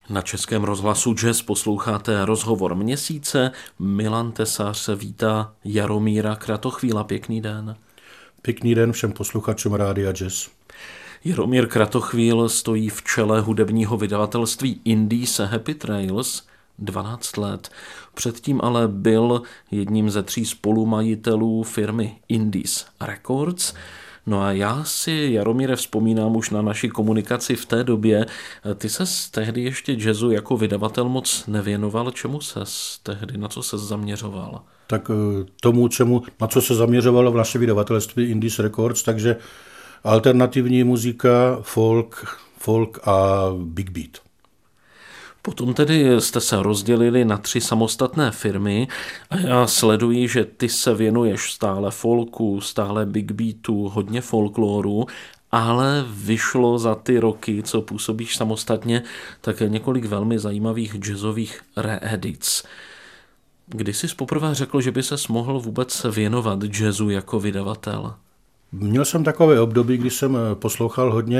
Na Českém rozhlasu Jazz posloucháte rozhovor měsíce. Milan Tesař se vítá Jaromíra Kratochvíla. Pěkný den. Pěkný den všem posluchačům Rádia Jazz. Jaromír Kratochvíl stojí v čele hudebního vydavatelství Indies Happy Trails 12 let. Předtím ale byl jedním ze 3 spolumajitelů firmy Indies Records. No a já si, Jaromíre, vzpomínám už na naši komunikaci v té době. Ty ses tehdy ještě jazzu jako vydavatel moc nevěnoval. Čemu ses tehdy, na co ses zaměřoval? Tak tomu, na co se zaměřovalo v naše vydavatelství Indies Records, takže alternativní muzika, folk a big beat. Potom tedy jste se rozdělili na 3 samostatné firmy a já sleduji, že ty se věnuješ stále folku, stále big beatu, hodně folkloru, ale vyšlo za ty roky, co působíš samostatně, také několik velmi zajímavých jazzových reedic. Kdy jsi poprvé řekl, že by ses mohl vůbec věnovat jazzu jako vydavatel? Měl jsem takové období, kdy jsem poslouchal hodně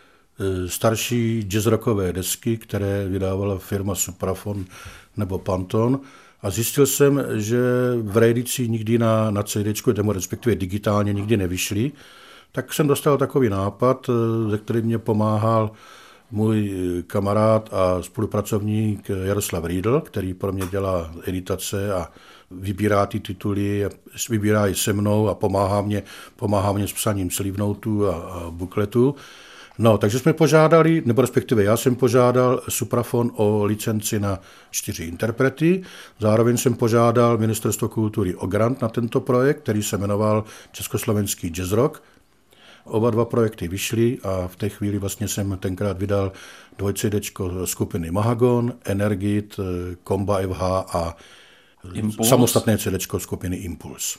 starší jazzrockové desky, které vydávala firma Supraphon nebo Panton, a zjistil jsem, že v reedici nikdy na CDčku, nebo respektive digitálně nikdy nevyšly. Tak jsem dostal takový nápad, ze který mě pomáhal můj kamarád a spolupracovník Jaroslav Riedl, který pro mě dělá editace a vybírá ty tituly, vybírá i se mnou a pomáhá mě s psaním sleeve notů a bukletů. No, takže jsme požádali, nebo respektive já jsem požádal Supraphon o licenci na 4 interprety. Zároveň jsem požádal Ministerstvo kultury o grant na tento projekt, který se jmenoval Československý jazz rock. Oba 2 projekty vyšly a v té chvíli vlastně jsem tenkrát vydal 2 CDčko skupiny Mahagon, Energit, Komba FH a Impuls. Samostatné CDčko skupiny Impuls.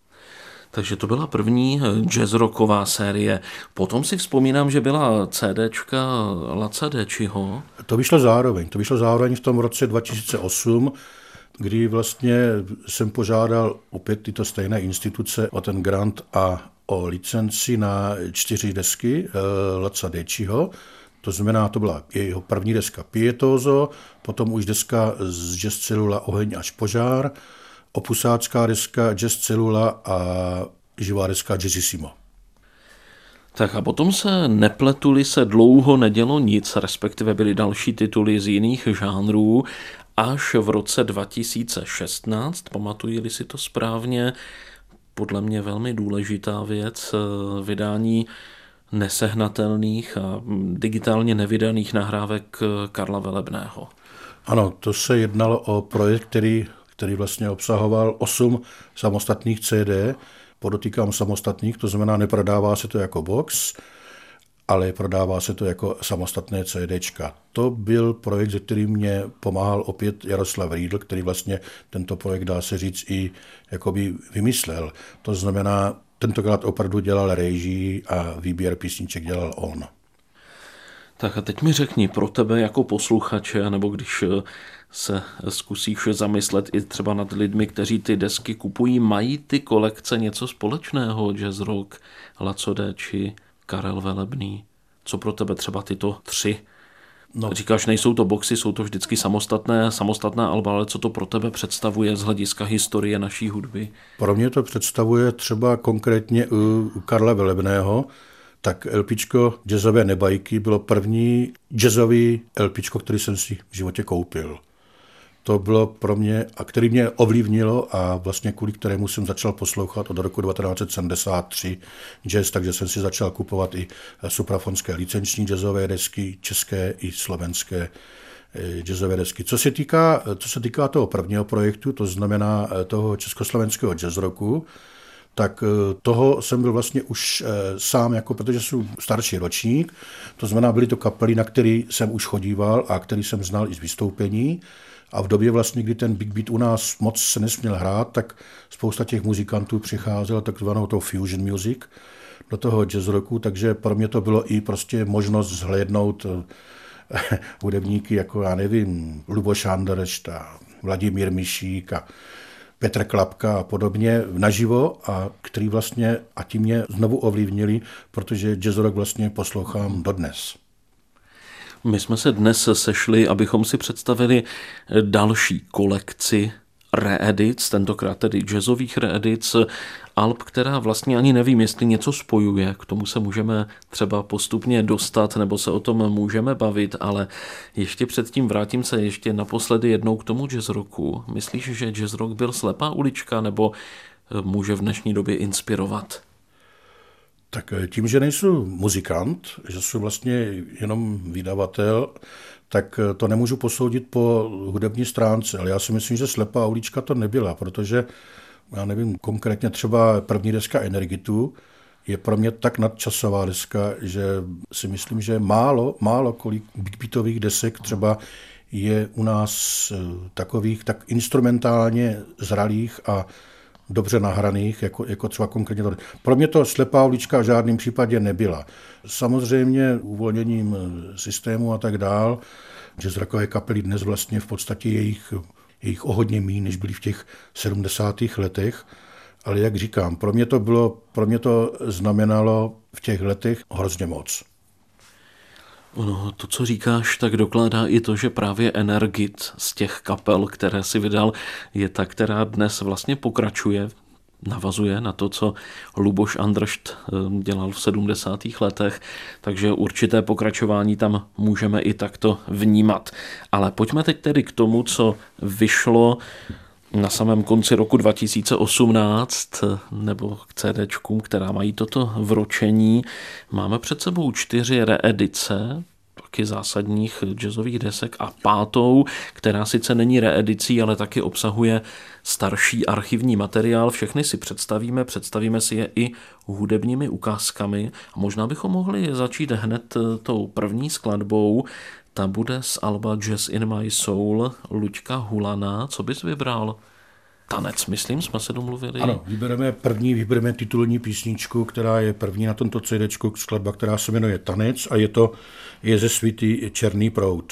Takže to byla první jazzrocková série. Potom si vzpomínám, že byla CDčka Laca Dečiho. To vyšlo zároveň v tom roce 2008, kdy vlastně jsem požádal opět tyto stejné instituce o ten grant a o licenci na 4 desky Laca Dečiho. To znamená, to byla jeho první deska Pietoso, potom už deska z Jazz Celula Oheň až požár, opusácká deska Jazz Celula a živá deska Jazzissimo. Tak a potom se nepletuli, se dlouho nedělo nic, respektive byly další tituly z jiných žánrů, až v roce 2016, pamatuji-li si to správně, podle mě velmi důležitá věc, vydání nesehnatelných a digitálně nevydaných nahrávek Karla Velebného. Ano, to se jednalo o projekt, který vlastně obsahoval 8 samostatných CD, podotýkám samostatných, to znamená, neprodává se to jako box, ale prodává se to jako samostatné CDčka. To byl projekt, ze kterým mě pomáhal opět Jaroslav Riedl, který vlastně tento projekt, dá se říct, i jakoby vymyslel. To znamená, tentokrát opravdu dělal réžii a výběr písniček dělal on. Tak a teď mi řekni, pro tebe jako posluchače, nebo když se zkusíš zamyslet i třeba nad lidmi, kteří ty desky kupují, mají ty kolekce něco společného? Jazz rock, Laco Deči, Karel Velebný. Co pro tebe třeba tyto 3? No. Říkáš, nejsou to boxy, jsou to vždycky samostatná alba, ale co to pro tebe představuje z hlediska historie naší hudby? Pro mě to představuje třeba konkrétně u Karla Velebného, tak LPčko Jazzové nebajky bylo první jazzový LPčko, který jsem si v životě koupil. To bylo pro mě, a který mě ovlivnilo a vlastně kvůli kterému jsem začal poslouchat od roku 1973 jazz, takže jsem si začal kupovat i suprafonské licenční jazzové desky, české i slovenské jazzové desky. Co se týká toho prvního projektu, to znamená toho československého jazz rocku, tak toho jsem byl vlastně už sám, jako, protože jsem starší ročník, to znamená, byly to kapely, na který jsem už chodíval a který jsem znal i z vystoupení. A v době vlastně, kdy ten big beat u nás moc se nesměl hrát, tak spousta těch muzikantů přicházela takzvanou tou fusion music do toho jazz rocku, takže pro mě to bylo i prostě možnost zhlédnout hudebníky jako, já nevím, Luboš Anderšt a Vladimír Mišík a Petr Klapka a podobně naživo, a který vlastně a ti mě znovu ovlivnili, protože jazz rock vlastně poslouchám dodnes. My jsme se dnes sešli, abychom si představili další kolekci reedic, tentokrát tedy jazzových reedic alb, která vlastně ani nevím, jestli něco spojuje. K tomu se můžeme třeba postupně dostat, nebo se o tom můžeme bavit, ale ještě předtím vrátím se ještě naposledy jednou k tomu jazz rocku. Myslíš, že jazz rock byl slepá ulička, nebo může v dnešní době inspirovat? Tak tím, že nejsou muzikant, že jsou vlastně jenom vydavatel, tak to nemůžu posoudit po hudební stránce, ale já si myslím, že slepá ulička to nebyla, protože já nevím, konkrétně třeba první deska Energitu je pro mě tak nadčasová deska, že si myslím, že málo kolik big beatových desek třeba je u nás takových tak instrumentálně zralých a dobře nahraných, jako třeba konkrétně to. Pro mě to slepá ulička v žádném případě nebyla. Samozřejmě uvolněním systému a tak dál, že z rockové kapely dnes vlastně v podstatě jejich o hodně míň, než byli v těch 70. letech, ale jak říkám, pro mě to znamenalo v těch letech hrozně moc. No, to, co říkáš, tak dokládá i to, že právě Energit z těch kapel, které si vydal, je ta, která dnes vlastně pokračuje, navazuje na to, co Luboš Andršt dělal v 70. letech, takže určité pokračování tam můžeme i takto vnímat. Ale pojďme teď tedy k tomu, co vyšlo na samém konci roku 2018, nebo k CDčkům, která mají toto vročení. Máme před sebou 4 reedice, taky zásadních jazzových desek a 5., která sice není reedicí, ale taky obsahuje starší archivní materiál. Všechny si představíme si je i hudebními ukázkami. A možná bychom mohli začít hned tou první skladbou. Ta bude z alba Jazz in My Soul Luďka Hulana. Co bys vybral? Tanec, myslím, jsme se domluvili. Ano, vybereme titulní písničku, která je první na tomto CDčku, skladba, která se jmenuje Tanec a je ze suity Černý proud.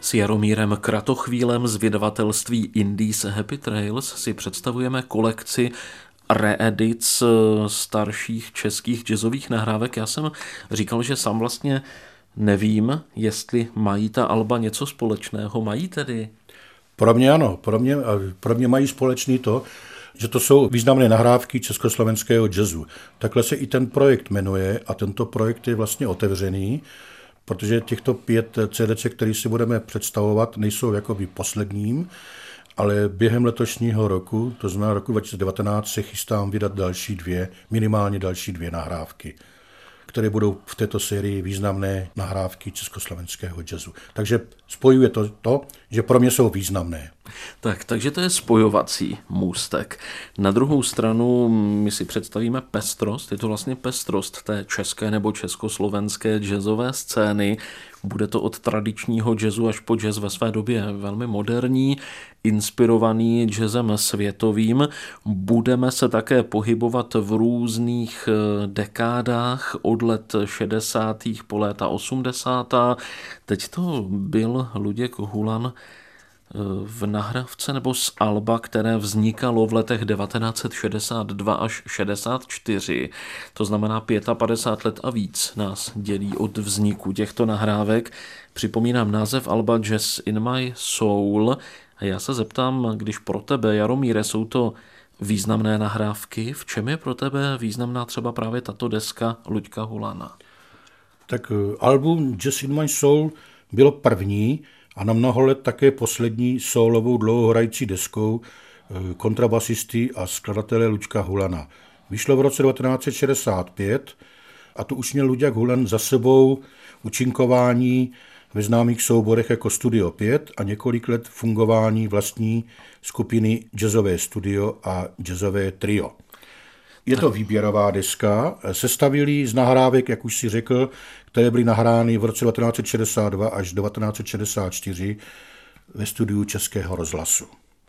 S Jaromírem Kratochvílem z vydavatelství Indies Happy Trails si představujeme kolekci reedic starších českých jazzových nahrávek. Já jsem říkal, že sám vlastně nevím, jestli mají ta alba něco společného. Mají tedy? Pro mě ano. Pro mě mají společný to, že to jsou významné nahrávky československého jazzu. Takhle se i ten projekt jmenuje a tento projekt je vlastně otevřený, protože těchto 5 CDček, které si budeme představovat, nejsou jakoby posledním, ale během letošního roku, to znamená roku 2019, se chystám vydat minimálně další 2 nahrávky, které budou v této sérii významné nahrávky československého jazzu. Takže spojuje to, že pro mě jsou významné. Takže to je spojovací můstek. Na druhou stranu my si představíme pestrost, je to vlastně pestrost té české nebo československé jazzové scény. Bude to od tradičního jazzu až po jazz ve své době velmi moderní, inspirovaný jazzem světovým. Budeme se také pohybovat v různých dekádách od let 60. po léta 80. Teď to byl Luděk Hulan v nahrávce nebo z alba, které vznikalo v letech 1962 až 64. To znamená 55 let a víc nás dělí od vzniku těchto nahrávek. Připomínám název alba Jazz in My Soul. A já se zeptám, když pro tebe, Jaromíre, jsou to významné nahrávky, v čem je pro tebe významná třeba právě tato deska Luďka Hulana? Tak album Jazz in My Soul bylo první a na mnoho let také poslední sólovou dlouhohrající deskou kontrabasisty a skladatele Luďka Hulana. Vyšlo v roce 1965 a tu už měl Luděk Hulan za sebou účinkování ve známých souborech jako Studio 5 a několik let fungování vlastní skupiny Jazzové studio a Jazzové trio. Je to výběrová deska, sestavili z nahrávek, jak už si řekl, které byly nahrány v roce 1962 až 1964 ve studiu Českého rozhlasu.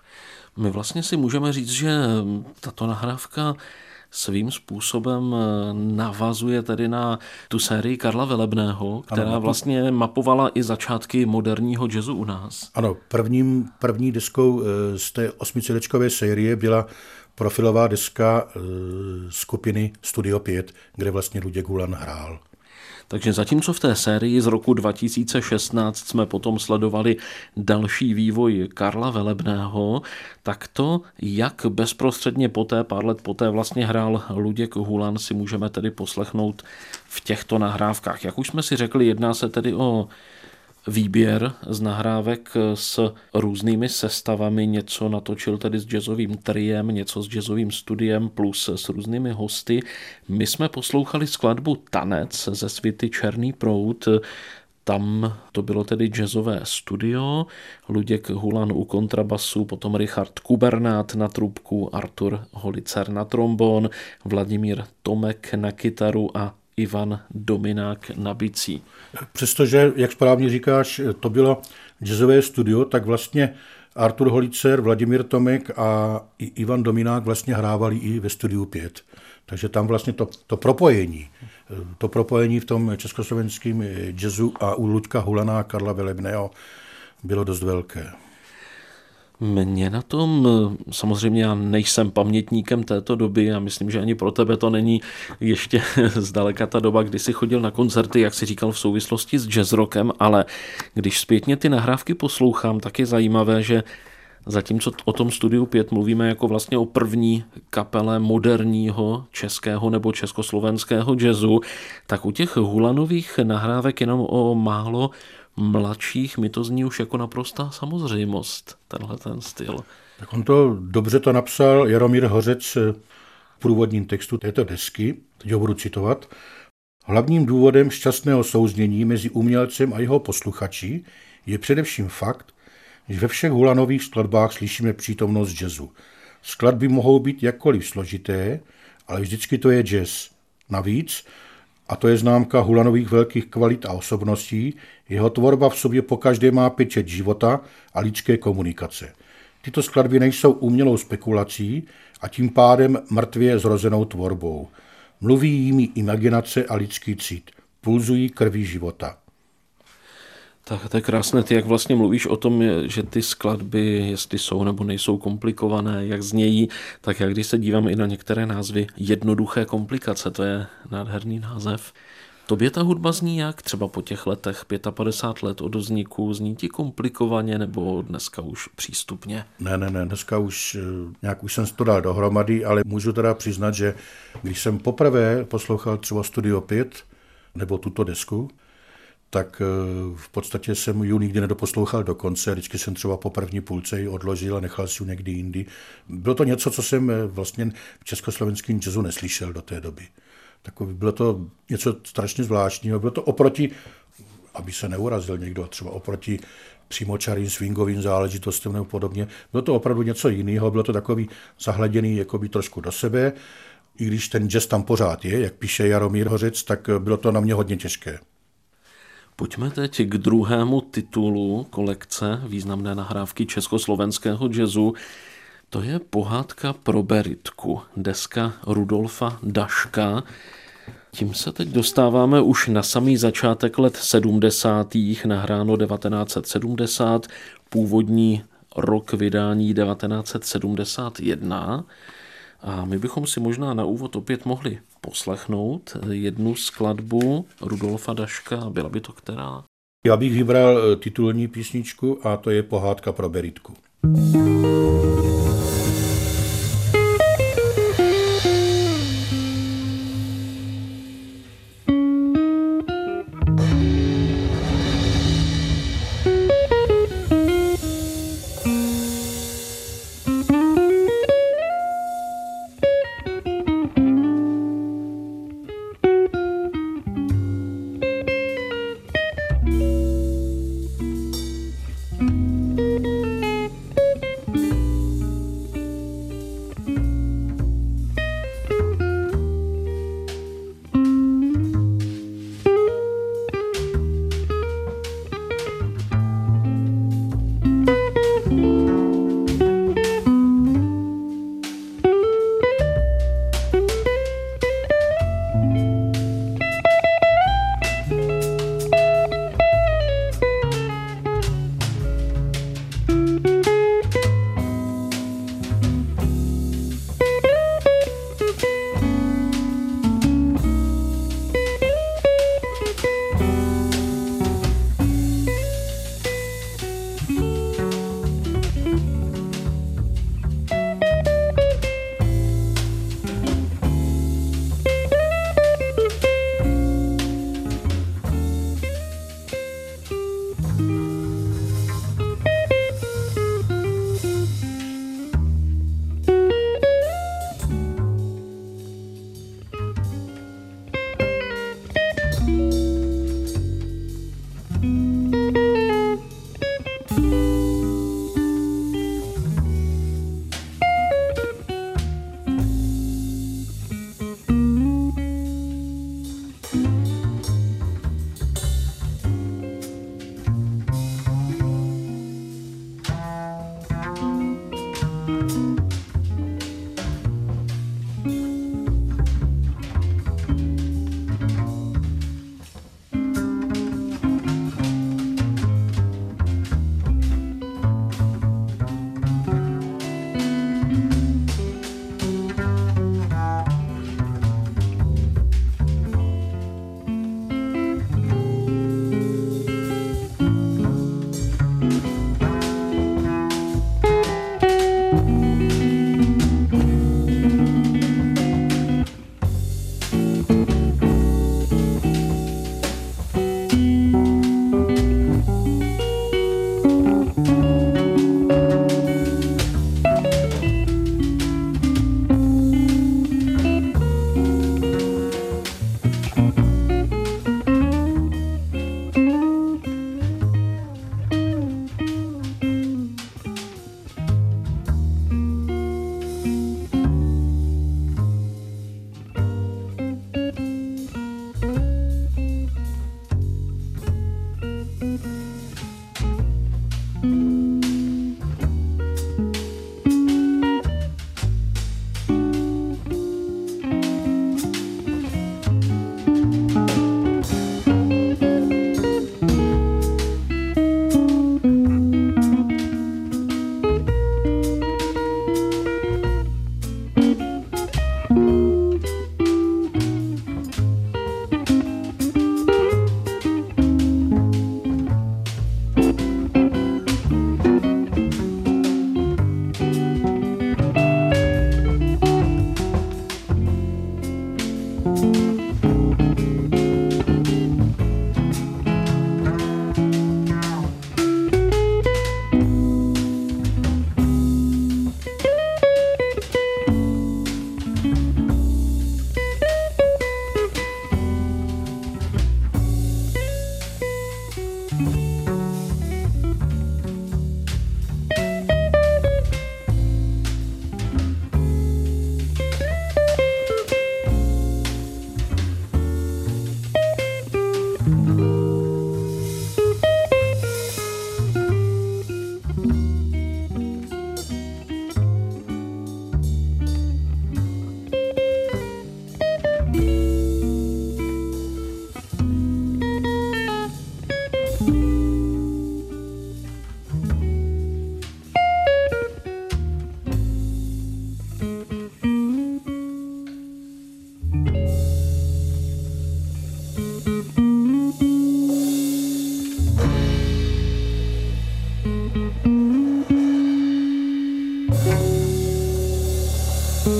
My vlastně si můžeme říct, že tato nahrávka svým způsobem navazuje tedy na tu sérii Karla Velebného, která vlastně mapovala i začátky moderního jazzu u nás. Ano, první deskou z té 8cdčkové série byla profilová deska skupiny Studio 5, kde vlastně Luděk Hulan hrál. Takže zatímco v té sérii z roku 2016 jsme potom sledovali další vývoj Karla Velebného, tak to, jak bezprostředně poté, pár let poté vlastně hrál Luděk Hulan, si můžeme tedy poslechnout v těchto nahrávkách. Jak už jsme si řekli, jedná se tedy o výběr z nahrávek s různými sestavami, něco natočil tedy s jazzovým triem, něco s jazzovým studiem plus s různými hosty. My jsme poslouchali skladbu Tanec ze svity Černý proud, tam to bylo tedy jazzové studio, Luděk Hulan u kontrabasu, potom Richard Kubernát na trubku, Artur Holicer na trombon, Vladimír Tomek na kytaru a Ivan Dominák na bicí. Přestože, jak správně říkáš, to bylo jazzové studio, tak vlastně Artur Holicer, Vladimír Tomek a Ivan Dominák vlastně hrávali i ve studiu 5. Takže tam vlastně to propojení v tom československém jazzu a u Luďka Hulana a Karla Velebného bylo dost velké. Mně na tom, samozřejmě já nejsem pamětníkem této doby a myslím, že ani pro tebe to není ještě zdaleka ta doba, kdy jsi chodil na koncerty, jak jsi říkal, v souvislosti s jazzrockem, ale když zpětně ty nahrávky poslouchám, tak je zajímavé, že zatímco o tom Studiu 5 mluvíme jako vlastně o první kapele moderního českého nebo československého jazzu, tak u těch Hulanových nahrávek jenom o málo mladších mi to zní už jako naprostá samozřejmost, tenhle ten styl. Tak on to dobře to napsal Jaromír Hořec v průvodním textu této desky, teď ho budu citovat. Hlavním důvodem šťastného souznění mezi umělcem a jeho posluchači je především fakt, že ve všech Hulanových skladbách slyšíme přítomnost jazzu. Skladby mohou být jakkoliv složité, ale vždycky to je jazz. Navíc, a to je známka Hulanových velkých kvalit a osobností, jeho tvorba v sobě pokaždé má pečeť života a lidské komunikace. Tyto skladby nejsou umělou spekulací a tím pádem mrtvě zrozenou tvorbou. Mluví jimi imaginace a lidský cit. Pulzují krví života. Tak to je krásné, ty jak vlastně mluvíš o tom, že ty skladby, jestli jsou nebo nejsou komplikované, jak znějí, tak já když se dívám i na některé názvy, jednoduché komplikace, to je nádherný název. Tobě ta hudba zní jak? Třeba po těch letech, 55 let od vzniku, zní ti komplikovaně nebo dneska už přístupně? Ne, dneska už nějak už jsem to dal dohromady, ale můžu teda přiznat, že když jsem poprvé poslouchal třeba Studio 5 nebo tuto desku, tak v podstatě jsem ji nikdy nedoposlouchal do konce, vždycky jsem třeba po první půlce ji odložil a nechal si ji někdy jindy. Bylo to něco, co jsem vlastně v československém jazzu neslyšel do té doby. Bylo to něco strašně zvláštního, bylo to oproti, aby se neurazil někdo, třeba oproti přímočarým swingovým záležitostem nebo podobně. Bylo to opravdu něco jiného, bylo to takový zahleděný jakoby trošku do sebe, i když ten jazz tam pořád je, jak píše Jaromír Hořec, tak bylo to na mě hodně těžké. Pojďme teď k druhému titulu kolekce významné nahrávky československého jazzu. To je Pohádka pro Beritku, deska Rudolfa Daška. Tím se teď dostáváme už na samý začátek let 70. nahráno 1970, původní rok vydání 1971. A my bychom si možná na úvod opět mohli poslechnout jednu skladbu Rudolfa Daška. Byla by to která? Já bych vybral titulní písničku a to je Pohádka pro Beritku.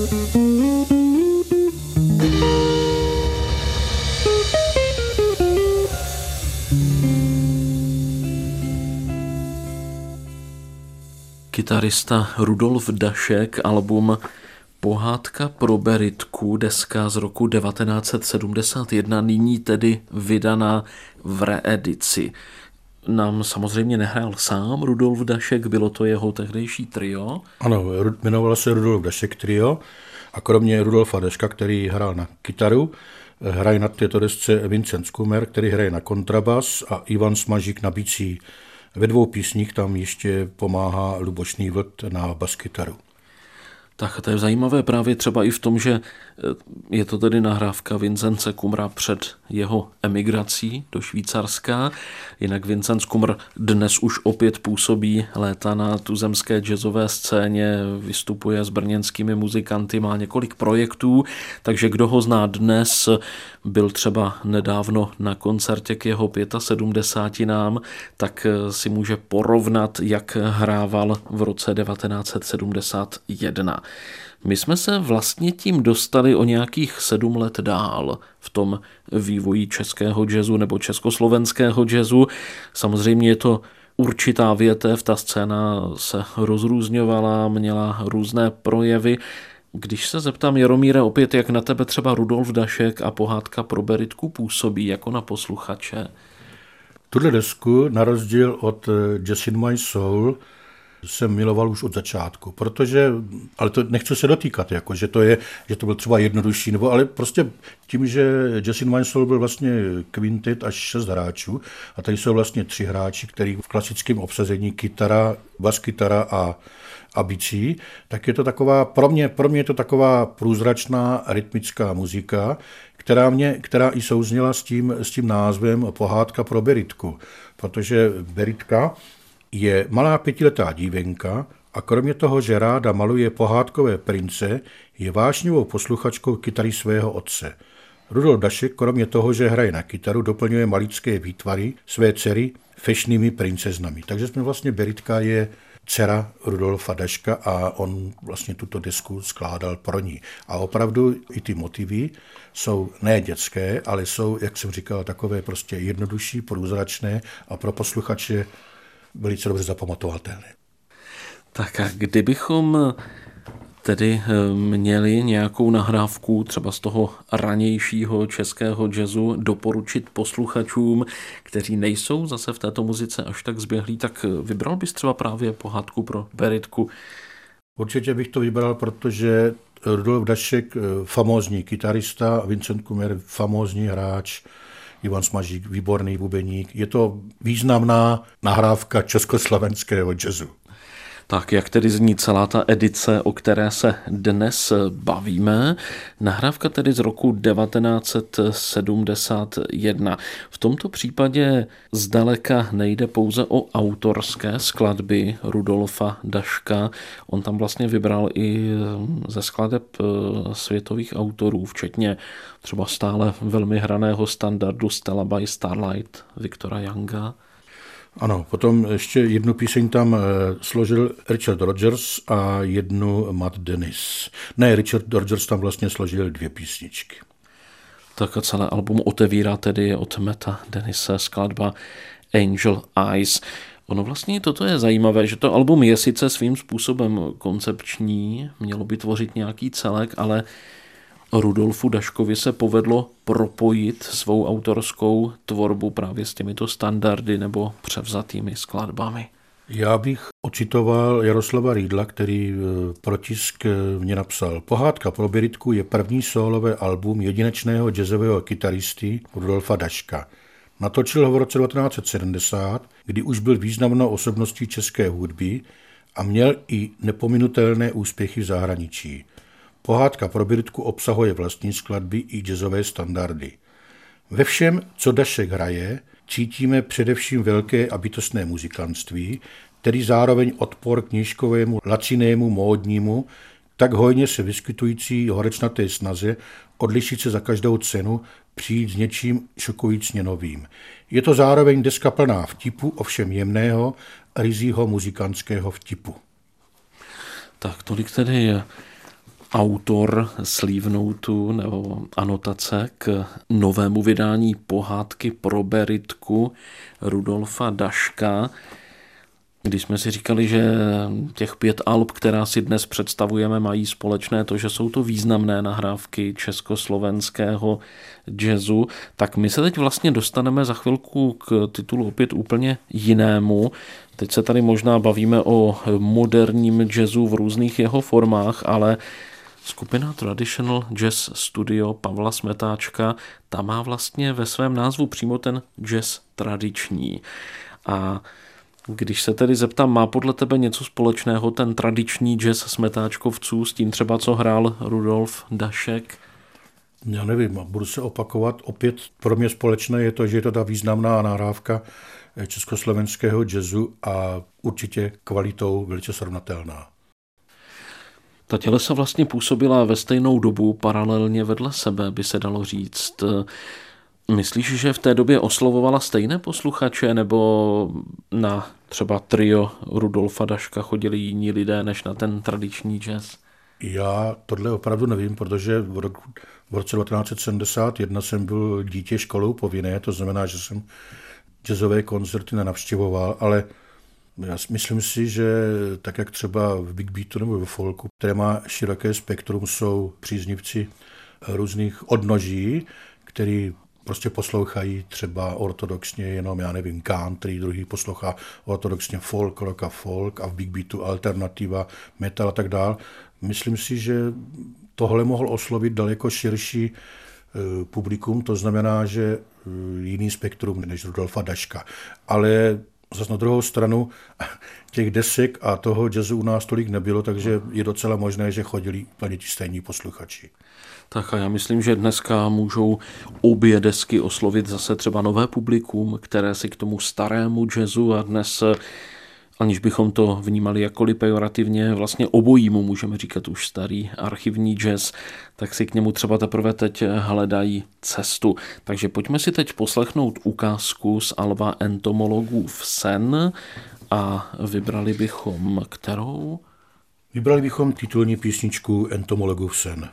Kytarista Rudolf Dašek, album Pohádka pro Beritku, deska z roku 1971, nyní tedy vydaná v reedici. Nám samozřejmě nehrál sám Rudolf Dašek, bylo to jeho tehdejší trio. Ano, jmenoval se Rudolf Dašek trio a kromě Rudolfa Daška, který hrál na kytaru, hraje na této desce Vincent Skumer, který hraje na kontrabas, a Ivan Smažík na bicí. Ve 2 písních tam ještě pomáhá Lubočný Vlk na baskytaru. Tak to je zajímavé právě třeba i v tom, že je to tedy nahrávka Vincence Kumra před jeho emigrací do Švýcarska. Jinak Vincent Kumr dnes už opět působí léta na tuzemské jazzové scéně, vystupuje s brněnskými muzikanty, má několik projektů, takže kdo ho zná dnes, byl třeba nedávno na koncertě k jeho 75. tak si může porovnat, jak hrával v roce 1971. My jsme se vlastně tím dostali o nějakých 7 let dál v tom vývoji českého jazzu nebo československého jazzu. Samozřejmě je to určitá větev, ta scéna se rozrůzňovala, měla různé projevy. Když se zeptám, Jaromíre, opět, jak na tebe třeba Rudolf Dašek a Pohádka pro Beritku působí jako na posluchače? Tuhle desku, na rozdíl od Jazz in My Soul, jsem miloval už od začátku, protože, ale to nechci se dotýkat, jako, že to byl třeba jednodušší, nebo, ale prostě tím, že Jazz in My Soul byl vlastně kvintet až 6 hráčů a tady jsou vlastně 3 hráči, který v klasickém obsazení kytara, baskytara a bicí, tak je to taková, pro mě je to taková průzračná rytmická muzika, která i souzněla s tím názvem Pohádka pro Beritku, protože Beritka je malá 5letá dívenka a kromě toho, že ráda maluje pohádkové prince, je vášnivou posluchačkou kytary svého otce. Rudolf Dašek, kromě toho, že hraje na kytaru, doplňuje maličké výtvary své dcery fešhnými princeznami. Takže jsme vlastně Beritka je dcera Rudolfa Daška a on vlastně tuto desku skládal pro ní. A opravdu i ty motivy jsou ne dětské, ale jsou, jak jsem říkal, takové prostě jednodušší, průzračné a pro posluchače velice dobře zapamatovatelné. Tak a kdybychom tedy měli nějakou nahrávku třeba z toho ranějšího českého jazzu doporučit posluchačům, kteří nejsou zase v této muzice až tak zběhlí, tak vybral bys třeba právě Pohádku pro Beritku? Určitě bych to vybral, protože Rudolf Dašek, famózní kytarista, Vincent Kumer, famózní hráč, Ivan Smažík, výborný bubeník. Je to významná nahrávka československého jazzu. Tak jak tedy zní celá ta edice, o které se dnes bavíme? Nahrávka tedy z roku 1971. V tomto případě zdaleka nejde pouze o autorské skladby Rudolfa Daška. On tam vlastně vybral i ze skladeb světových autorů, včetně třeba stále velmi hraného standardu Stella by Starlight Viktora Younga. Ano, potom ještě jednu píseň tam složil Richard Rodgers a jednu Matt Dennis. Ne, Richard Rodgers tam vlastně složil 2 písničky. Tak a celé album otevírá tedy od Matta Dennise skladba Angel Eyes. Ono vlastně toto je zajímavé, že to album je sice svým způsobem koncepční, mělo by tvořit nějaký celek, ale Rudolfu Daškovi se povedlo propojit svou autorskou tvorbu právě s těmito standardy nebo převzatými skladbami. Já bych ocitoval Jaroslava Riedla, který pro tisk mě napsal: Pohádka pro Beritku je první sólové album jedinečného jazzového kytaristy Rudolfa Daška. Natočil ho v roce 1970, kdy už byl významnou osobností české hudby a měl i nepominutelné úspěchy v zahraničí. Pohádka pro Beritku obsahuje vlastní skladby i jazzové standardy. Ve všem, co Dašek hraje, cítíme především velké a bytostné muzikantství, tedy zároveň odpor k knížkovému, lacinému, módnímu, tak hojně se vyskytující horečnaté snaze odlišit se za každou cenu, přijít s něčím šokujícně novým. Je to zároveň deska plná vtipu, ovšem jemného, ryzího muzikantského vtipu. Tak tolik tedy je autor sleeve noteu nebo anotace k novému vydání pohádky pro Beritku Rudolfa Daška. Když jsme si říkali, že těch 5 alb, která si dnes představujeme, mají společné to, že jsou to významné nahrávky československého jazzu, tak my se teď vlastně dostaneme za chvilku k titulu opět úplně jinému. Teď se tady možná bavíme o moderním jazzu v různých jeho formách, ale skupina Traditional Jazz Studio Pavla Smetáčka, ta má vlastně ve svém názvu přímo ten jazz tradiční. A když se tedy zeptám, má podle tebe něco společného ten tradiční jazz Smetáčkovců s tím třeba, co hrál Rudolf Dašek? Já nevím, budu se opakovat. Opět pro mě společné je to, že je to ta významná nahrávka československého jazzu a určitě kvalitou velice srovnatelná. Ta tělesa vlastně působila ve stejnou dobu paralelně vedle sebe, by se dalo říct. Myslíš, že v té době oslovovala stejné posluchače, nebo na třeba trio Rudolfa Daška chodili jiní lidé než na ten tradiční jazz? Já tohle opravdu nevím, protože v roce 1971 jsem byl dítě školou povinné, to znamená, že jsem jazzové koncerty nenavštěvoval, ale já myslím si, že tak jak třeba v Big Beatu nebo ve folku, které má široké spektrum, jsou příznivci různých odnoží, který prostě poslouchají třeba ortodoxně jenom, já nevím, country, druhý poslouchá ortodoxně folk, rock a folk a v Big Beatu alternativa, metal a tak dál. Myslím si, že tohle mohl oslovit daleko širší publikum, to znamená, že jiný spektrum než Rudolfa Daška. Ale zase na druhou stranu těch desek a toho jazzu u nás tolik nebylo, takže je docela možné, že chodili úplně ti stejní posluchači. Tak a já myslím, že dneska můžou obě desky oslovit zase třeba nové publikum, které si k tomu starému jazzu a dnes, aniž bychom to vnímali jakkoliv pejorativně, vlastně obojímu můžeme říkat už starý archivní jazz, tak si k němu třeba teprve teď hledají cestu. Takže pojďme si teď poslechnout ukázku z alba Entomologův sen a vybrali bychom kterou? Vybrali bychom titulní písničku Entomologův sen.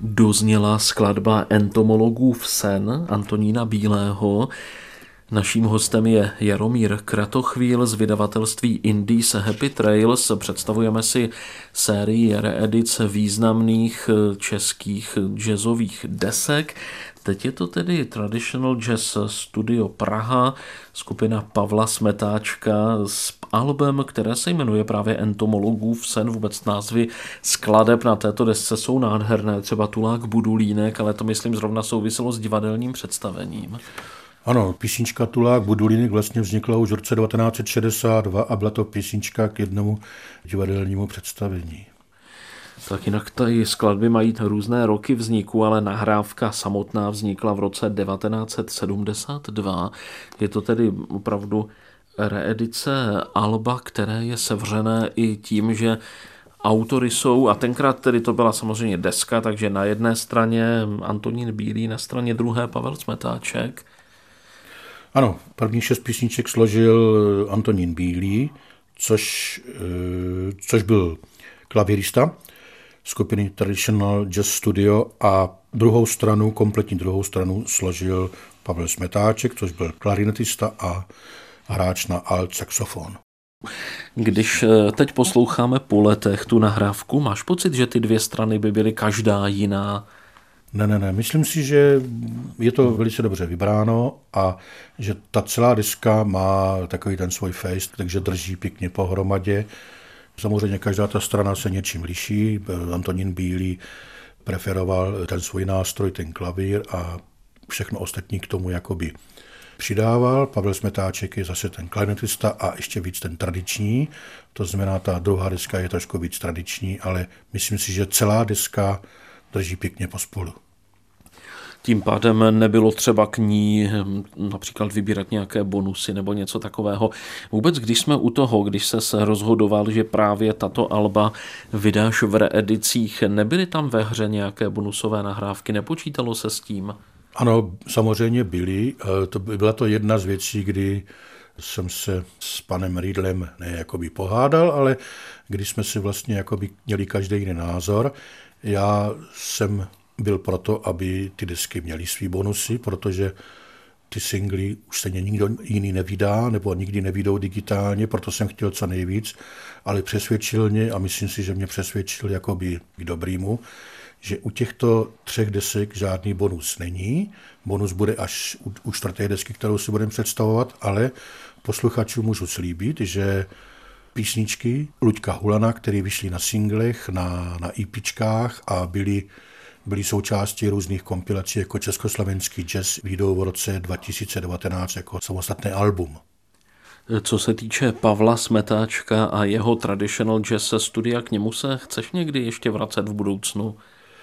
Dozněla skladba Entomologův sen Antonína Bílého. Naším hostem je Jaromír Kratochvíl z vydavatelství Indies Happy Trails. Představujeme si sérii reedic významných českých jazzových desek. Teď je to tedy Traditional Jazz Studio Praha, skupina Pavla Smetáčka s albem, které se jmenuje právě Entomologův sen. Vůbec názvy skladeb na této desce jsou nádherné, třeba Tulák Budulínek, ale to myslím zrovna souviselo s divadelním představením. Ano, písnička Tulák Budulínek vlastně vznikla už v roce 1962 a byla to písnička k jednomu divadelnímu představení. Tak jinak ty skladby mají různé roky vzniku, ale nahrávka samotná vznikla v roce 1972. Je to tedy opravdu reedice alba, které je sevřené i tím, že autory jsou, a tenkrát tedy to byla samozřejmě deska, takže na jedné straně Antonín Bílý, na straně druhé Pavel Smetáček. Ano, první 6 písniček složil Antonín Bílý, což byl klavírista skupiny Traditional Jazz Studio, a kompletní druhou stranu složil Pavel Smetáček, což byl klarinetista a hráč na alt saxofon. Když teď posloucháme po letech tu nahrávku, máš pocit, že ty dvě strany by byly každá jiná? Ne. Myslím si, že je to velice dobře vybráno a že ta celá deska má takový ten svůj face, takže drží pěkně pohromadě. Samozřejmě každá ta strana se něčím liší. Antonín Bílý preferoval ten svůj nástroj, ten klavír, a všechno ostatní k tomu jakoby přidával. Pavel Smetáček je zase ten klarinetista a ještě víc ten tradiční. To znamená, ta druhá deska je trošku víc tradiční, ale myslím si, že celá deska drží pěkně pospolu. Tím pádem nebylo třeba k ní například vybírat nějaké bonusy nebo něco takového. Vůbec, když jsme u toho, když se rozhodoval, že právě tato alba vydáš v reedicích, nebyly tam ve hře nějaké bonusové nahrávky? Nepočítalo se s tím? Ano, samozřejmě byly. Byla to jedna z věcí, kdy jsem se s panem Riedlem ne jakoby pohádal, ale když jsme si vlastně jakoby měli každý jiný názor. Já jsem byl proto, aby ty desky měly svý bonusy, protože ty singly už se nikdo jiný nevydá, nebo nikdy nevyjdou digitálně, proto jsem chtěl co nejvíc, ale přesvědčil mě, a myslím si, že mě přesvědčil jakoby k dobrýmu, že u těchto 3 desek žádný bonus není. Bonus bude až u 4. desky, kterou si budeme představovat, ale posluchačům můžu slíbit, že písničky Luďka Hulana, které vyšly na singlech, na EPčkách a byly součástí různých kompilací jako Československý jazz, vyjdou v roce 2019 jako samostatný album. Co se týče Pavla Smetáčka a jeho Traditional Jazz Studia, k němu se chceš někdy ještě vracet v budoucnu?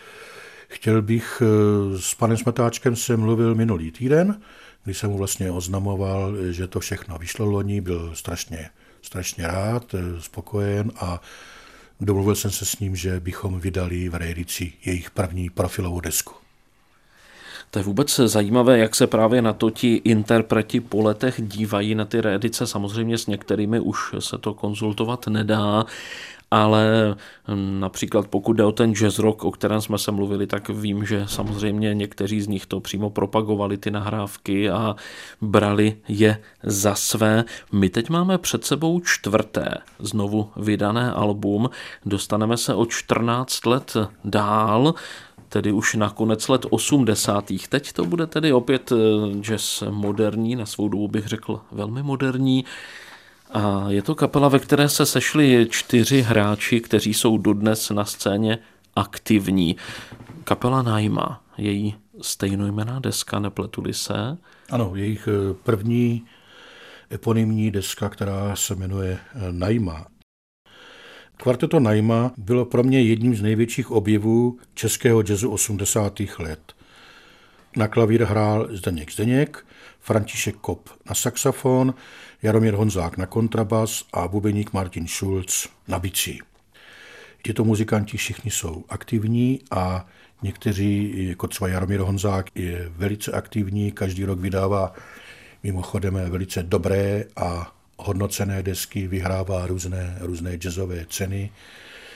Chtěl bych, s panem Smetáčkem jsem mluvil minulý týden, kdy jsem mu vlastně oznamoval, že to všechno vyšlo loni, byl strašně rád, spokojen, a domluvil jsem se s ním, že bychom vydali v reedici jejich první profilovou desku. To je vůbec zajímavé, jak se právě na to ti interpreti po letech dívají na ty reedice. Samozřejmě s některými už se to konzultovat nedá, ale například pokud jde o ten jazz rock, o kterém jsme se mluvili, tak vím, že samozřejmě někteří z nich to přímo propagovali, ty nahrávky, a brali je za své. My teď máme před sebou 4. znovu vydané album. Dostaneme se o 14 let dál, tedy už na konec let 80. Teď to bude tedy opět jazz moderní, na svou dobu bych řekl velmi moderní. A je to kapela, ve které se sešli 4 hráči, kteří jsou dodnes na scéně aktivní. Kapela Najma, její stejnojmenná deska, nepletu-li se? Ano, jejich první eponymní deska, která se jmenuje Najma. Kvarteto Najma bylo pro mě jedním z největších objevů českého jazzu 80. let. Na klavír hrál Zdeněk, František Kop na saxofon, Jaromír Honzák na kontrabas a bubeník Martin Schulz na bicí. Tito muzikanti všichni jsou aktivní a někteří, jako třeba Jaromír Honzák, je velice aktivní, každý rok vydává mimochodem velice dobré a hodnocené desky, vyhrává různé jazzové ceny.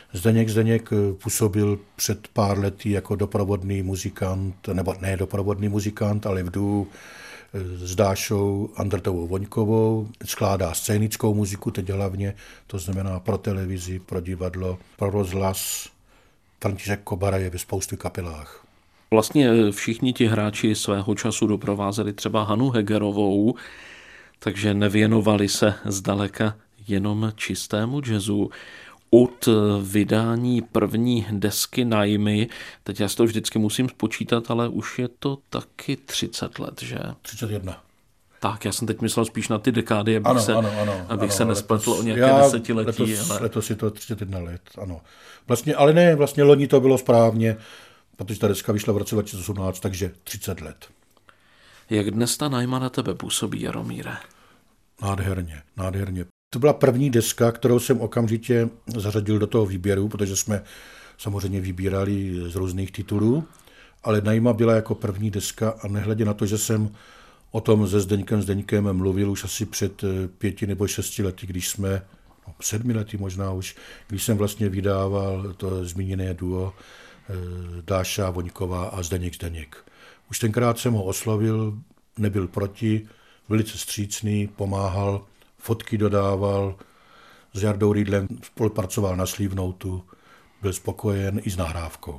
Zdeněk působil před pár lety jako doprovodný muzikant, nebo ne doprovodný muzikant, ale v duo s Dášou Andrtovou Voňkovou. Skládá scénickou muziku teď hlavně, to znamená pro televizi, pro divadlo, pro rozhlas. František Kobara je ve spousty kapelách. Vlastně všichni ti hráči svého času doprovázeli třeba Hanu Hegerovou, takže nevěnovali se zdaleka jenom čistému jazzu. Od vydání první desky Najmy, teď já si to vždycky musím spočítat, ale už je to taky 30 let, že? 31. Tak, já jsem teď myslel spíš na ty dekády, abych se nespletl o nějaké desetiletí. Letos je to 31 let, ano. Vlastně loni to bylo správně, protože ta deska vyšla v roce 2018, takže 30 let. Jak dnes ta Najma na tebe působí, Jaromíre? Nádherně. To byla první deska, kterou jsem okamžitě zařadil do toho výběru, protože jsme samozřejmě vybírali z různých titulů, ale Najma byla jako první deska a nehledě na to, že jsem o tom se Zdeňkem mluvil už asi před 5 nebo 6 lety, když jsme, 7 lety možná už, když jsem vlastně vydával to zmíněné duo Dáša Voňková a Zdeněk. Už tenkrát jsem ho oslovil, nebyl proti, velice vstřícný, pomáhal, fotky dodával, s Jardou Rýdlem spolupracoval na Sleeve Notu, byl spokojen i s nahrávkou.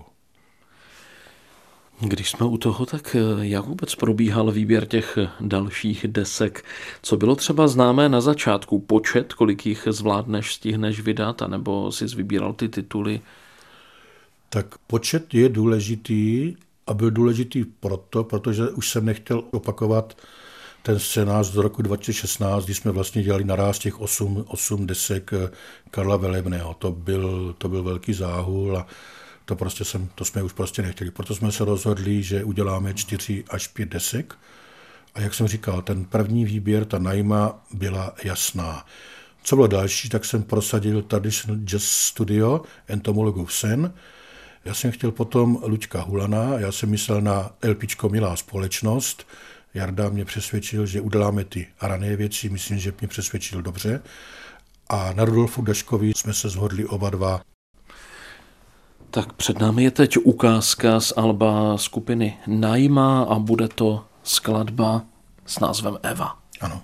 Když jsme u toho, tak jak vůbec probíhal výběr těch dalších desek? Co bylo třeba známé na začátku? Počet, kolik jich zvládneš, stihneš vydat, anebo jsi vybíral ty tituly? Tak počet je důležitý a byl důležitý protože už jsem nechtěl opakovat ten scénář z roku 2016, kdy jsme vlastně dělali naráz těch 8 desek Karla Velebného. To byl velký záhul a to jsme už prostě nechtěli. Proto jsme se rozhodli, že uděláme 4 až 5 desek. A jak jsem říkal, ten první výběr, ta Najma byla jasná. Co bylo další, tak jsem prosadil Traditional Jazz Studio, Entomologův sen. Já jsem chtěl potom Luďka Hulana, já jsem myslel na LPčko Milá společnost. Jarda mě přesvědčil, že uděláme ty rané věci, myslím, že mě přesvědčil dobře. A na Rudolfu Daškovi jsme se shodli oba dva. Tak před námi je teď ukázka z alba skupiny Najma a bude to skladba s názvem Eva. Ano.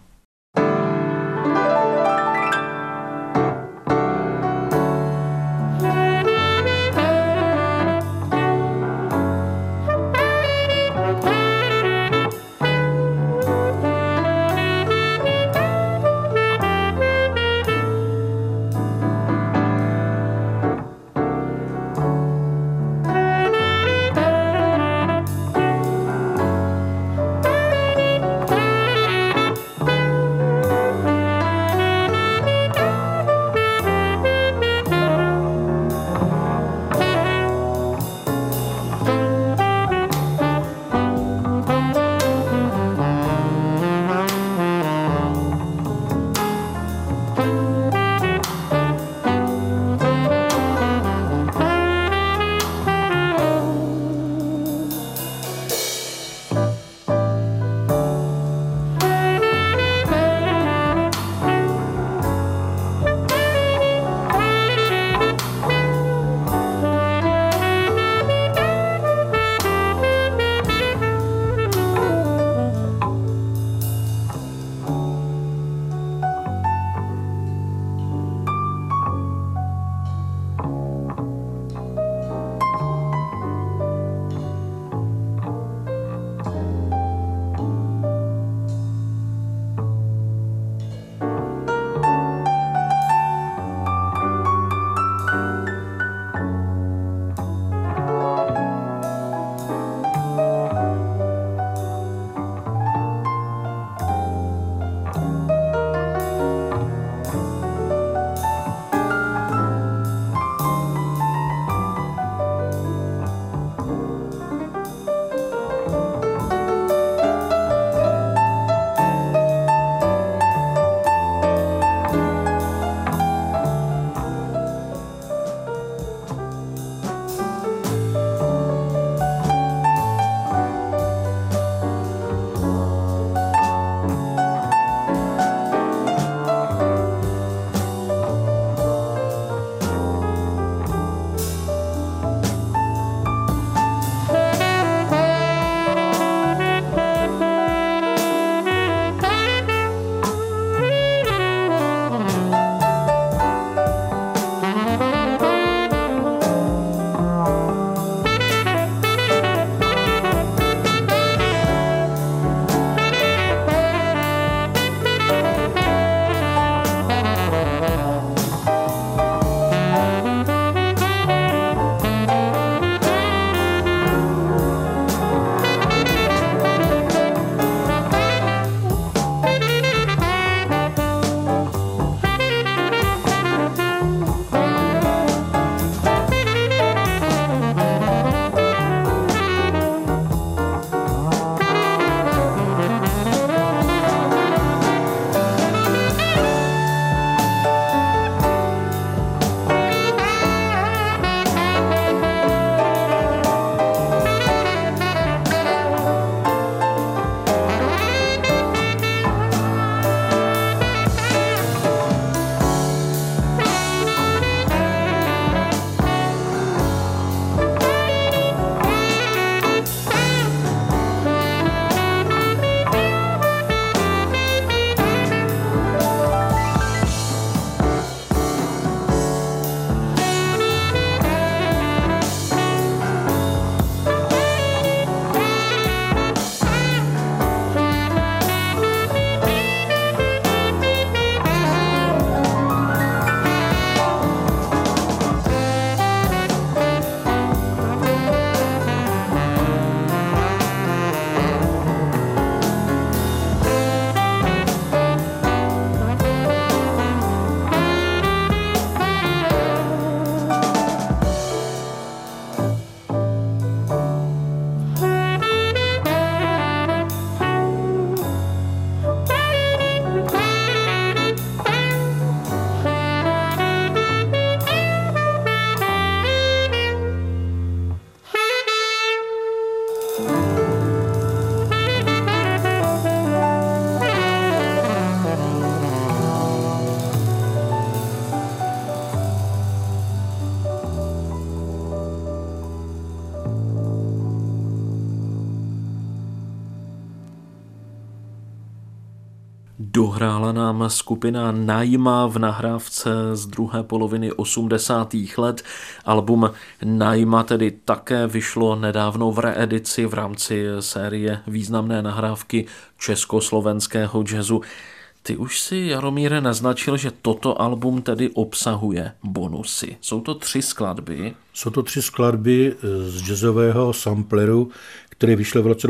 Dohrála nám skupina Naima v nahrávce z druhé poloviny 80. let. Album Naima tedy také vyšlo nedávno v reedici v rámci série významné nahrávky československého jazzu. Ty už si, Jaromíre, naznačil, že toto album tedy obsahuje bonusy. Jsou to 3 skladby? Jsou to 3 skladby z jazzového sampleru, který vyšel v roce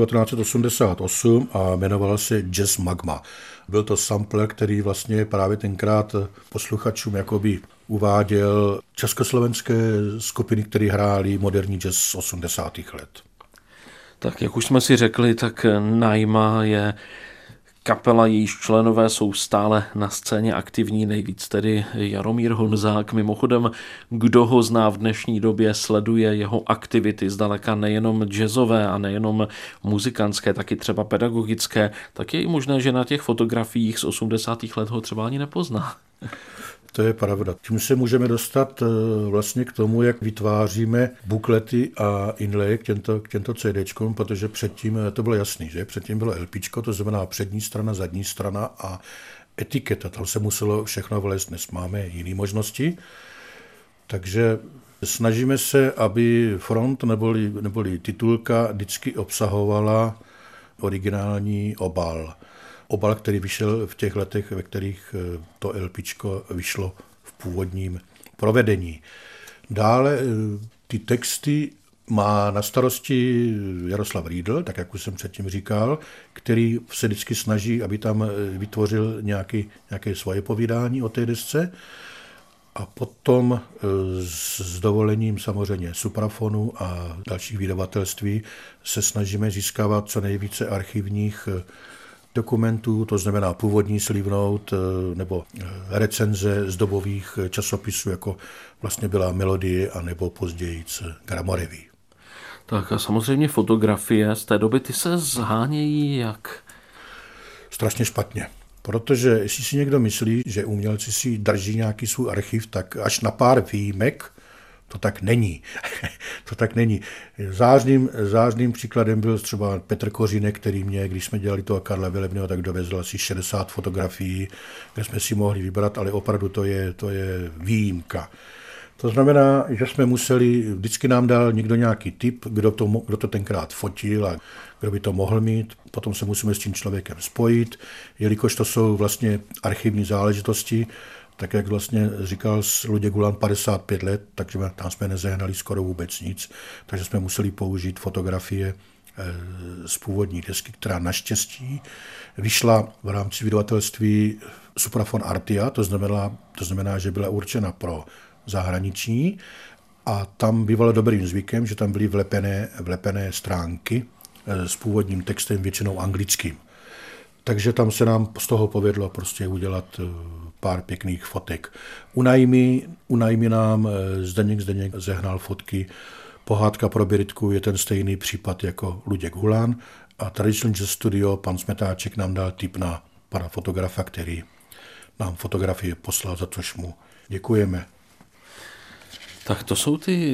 1988 a jmenoval se Jazz Magma. Byl to sampler, který vlastně právě tenkrát posluchačům jakoby uváděl československé skupiny, které hrály moderní jazz z 80. let. Tak jak už jsme si řekli, tak Naima je kapela, jejíž členové jsou stále na scéně aktivní, nejvíc tedy Jaromír Honzák. Mimochodem, kdo ho zná v dnešní době, sleduje jeho aktivity zdaleka nejenom jazzové a nejenom muzikantské, taky třeba pedagogické, tak je i možné, že na těch fotografiích z 80. let ho třeba ani nepozná. To je pravda. Tím se můžeme dostat vlastně k tomu, jak vytváříme buklety a inlay k těmto CDčkům, protože předtím to bylo jasný, že? Předtím bylo LPčko, to znamená přední strana, zadní strana a etiketa. Tam se muselo všechno vlézt, dnes máme jiné možnosti. Takže snažíme se, aby front neboli titulka vždycky obsahovala originální obal. Obal, který vyšel v těch letech, ve kterých to LPčko vyšlo v původním provedení. Dále ty texty má na starosti Jaroslav Riedl, tak jak už jsem předtím říkal, který se vždycky snaží, aby tam vytvořil nějaké svoje povídání o té desce. A potom s dovolením samozřejmě Suprafonu a dalších vydavatelství se snažíme získávat co nejvíce archivních dokumentů, to znamená původní sleeve note nebo recenze z dobových časopisů, jako vlastně byla Melodie a nebo později Gramorevy. Tak a samozřejmě fotografie z té doby, ty se zhánějí jak? Strašně špatně. Protože jestli si někdo myslí, že umělci si drží nějaký svůj archiv, tak až na pár výjimek to tak není. To tak není. Zářným příkladem byl třeba Petr Kořínek, který mě, když jsme dělali toho Karla Velebného, tak dovezl asi 60 fotografií, kde jsme si mohli vybrat, ale opravdu to je výjimka. To znamená, že jsme museli, vždycky nám dal někdo nějaký tip, kdo to tenkrát fotil a kdo by to mohl mít. Potom se musíme s tím člověkem spojit, jelikož to jsou vlastně archivní záležitosti, tak jak vlastně říkal Luděk Gulan 55 let, takže tam jsme nezehnali skoro vůbec nic, takže jsme museli použít fotografie z původní desky, která naštěstí vyšla v rámci vydavatelství Suprafon Artia, to znamená, že byla určena pro zahraniční a tam bývalo dobrým zvykem, že tam byly vlepené stránky s původním textem, většinou anglickým. Takže tam se nám z toho povedlo prostě udělat pár pěkných fotek. U Naimy nám Zdeněk zehnal fotky. Pohádka pro Biritku je ten stejný případ jako Luděk Hulan a Traditional Jazz Studio, pan Smetáček nám dal tip na pana fotografa, který nám fotografie poslal, za což mu děkujeme. Tak to jsou ty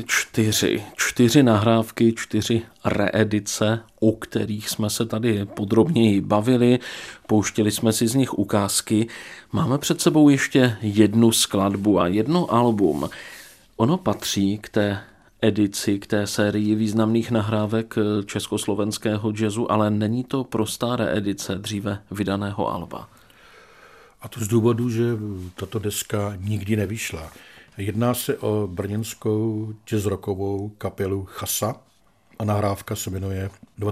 4 nahrávky, 4 reedice, o kterých jsme se tady podrobněji bavili, pouštěli jsme si z nich ukázky. Máme před sebou ještě jednu skladbu a jedno album. Ono patří k té edici, k té sérii významných nahrávek československého jazzu, ale není to prostá reedice dříve vydaného alba. A to z důvodu, že tato deska nikdy nevyšla. Jedná se o brněnskou jazzrockovou kapelu Chasa a nahrávka se jmenuje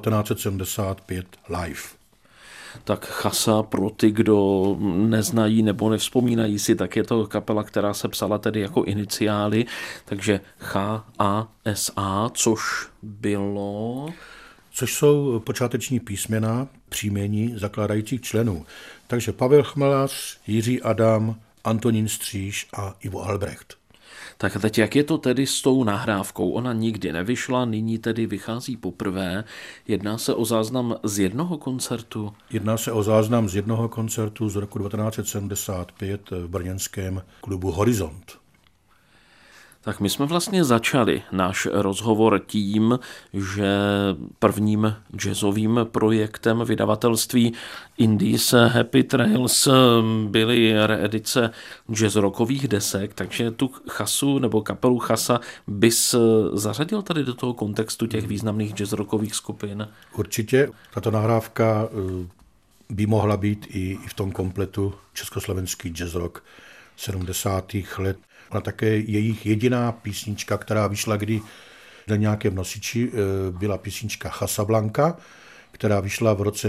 1975 Live. Tak Chasa, pro ty, kdo neznají nebo nevzpomínají si, tak je to kapela, která se psala tedy jako iniciály, takže H-A-S-A, což jsou počáteční písmena příjmení zakládajících členů. Takže Pavel Chmelař, Jiří Adam, Antonín Stříž a Ivo Albrecht. Tak teď jak je to tedy s tou nahrávkou? Ona nikdy nevyšla, nyní tedy vychází poprvé. Jedná se o záznam z jednoho koncertu? Jedná se o záznam z jednoho koncertu z roku 1975 v brněnském klubu Horizont. Tak my jsme vlastně začali náš rozhovor tím, že prvním jazzovým projektem vydavatelství Indies Happy Trails byly reedice jazzrockových desek, takže tu chasu nebo kapelu Chasa bys zařadil tady do toho kontextu těch významných jazzrockových skupin? Určitě tato nahrávka by mohla být i v tom kompletu československý jazz rock 70. let. A také jejich jediná písnička, která vyšla kdy na nějakém nosiči, byla písnička Casablanca, která vyšla v roce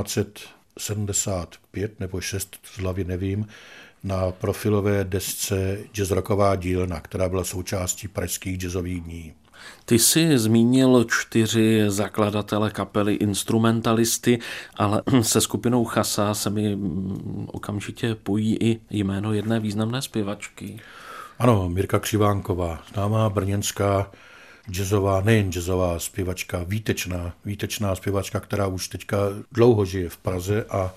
1975 nebo 6, z hlavy nevím, na profilové desce Jazzrocková dílna, která byla součástí pražských jazzových dní. Ty jsi zmínil 4 zakladatele kapely, instrumentalisty, ale se skupinou Chasa se mi okamžitě pojí i jméno jedné významné zpěvačky. Ano, Mirka Křivánková, známá brněnská jazzová, nejen jazzová zpěvačka, výtečná zpěvačka, která už teďka dlouho žije v Praze a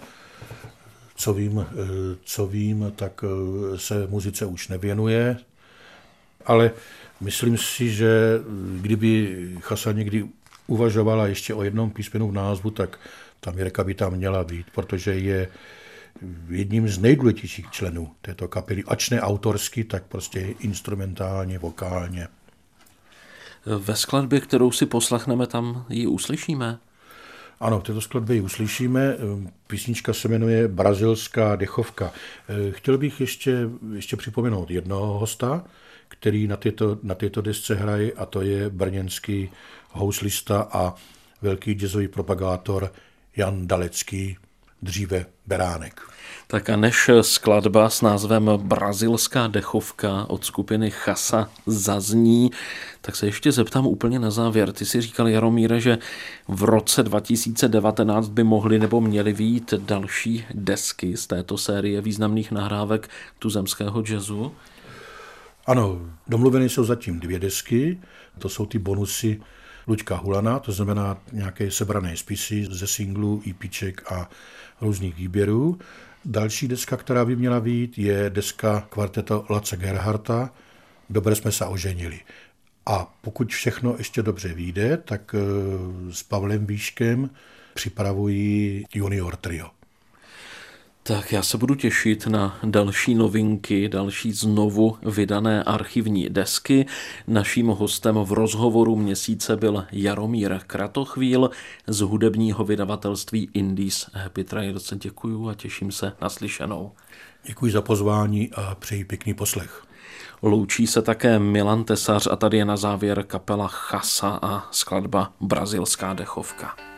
co vím, tak se muzice už nevěnuje, ale myslím si, že kdyby Chasa někdy uvažovala ještě o jednom písmenu v názvu, tak ta Mirka by tam měla být, protože je jedním z nejdůležitějších členů této kapely, ač ne autorsky, tak prostě instrumentálně, vokálně. Ve skladbě, kterou si poslechneme, tam ji uslyšíme? Ano, v této skladbě ji uslyšíme. Písnička se jmenuje Brazilská dechovka. Chtěl bych ještě připomenout jednoho hosta, který na této desce hraje, a to je brněnský houslista a velký jazzový propagátor Jan Dalecký, dříve Beránek. Tak a než skladba s názvem Brazilská dechovka od skupiny Chasa zazní, tak se ještě zeptám úplně na závěr. Ty jsi říkal, Jaromíre, že v roce 2019 by mohly nebo měly vyjít další desky z této série významných nahrávek tuzemského jazzu. Ano, domluveny jsou zatím 2 desky, to jsou ty bonusy Luďka Hulana, to znamená nějaké sebrané spisy ze singlů, EPček a různých výběrů. Další deska, která by měla vyjít, je deska kvarteto Lace Gerharta Dobře jsme se oženili. A pokud všechno ještě dobře vyjde, tak s Pavlem Výškem připravují Junior trio. Tak já se budu těšit na další novinky, další znovu vydané archivní desky. Naším hostem v rozhovoru měsíce byl Jaromír Kratochvíl z hudebního vydavatelství Indies Happy Trails. Děkuju a těším se na slyšenou. Děkuji za pozvání a přeji pěkný poslech. Loučí se také Milan Tesař a tady je na závěr kapela Chasa a skladba Brazilská dechovka.